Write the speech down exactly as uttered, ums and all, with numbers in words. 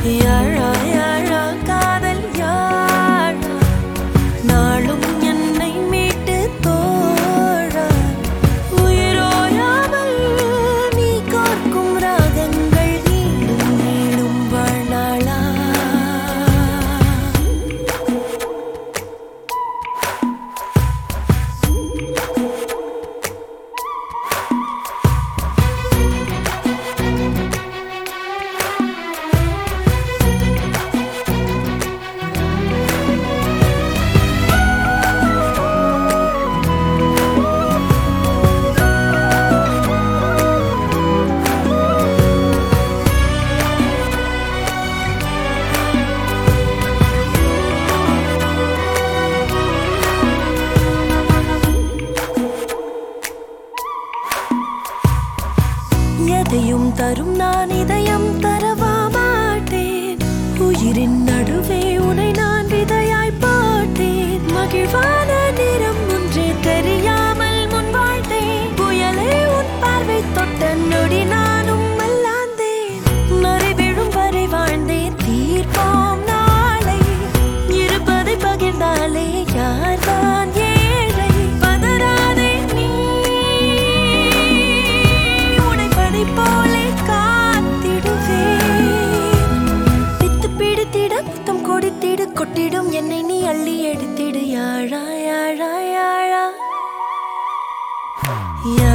யாழா யாழா காதல் யாழா நாளும் என்னை மீட்டு தோழா உயிரோயாமல் நீ காக்கும் ராகங்கள் நீளும் நீளும் வாழ்நாளா எதையும் தரும் நான் இதயம் தரவா மாட்டேன் உயிரின் நடுவே உனை நான் விதையாய் போட்டேன் மகிழ்வான நிறம் ஒன்றே தெரியாமல் முன் வாழ்ந்தேன் புயலே உன் பார்வை தொட்ட நொடி நானும் மல்லாந்தேன் நரை விழும் வரை வாழ்ந்தேன் தீர்ப்போம் நாளை இருப்பதை பகிர்ந்தாலே யார்தான் ஏழை பதறாதே நீ போலே காத்திடுவேன் பித்து பிடித்திட முத்தம் கொடுத்திடு கொட்டிடும் என்னை நீ அள்ளி எடுத்திடு யாழா யாழா யாழா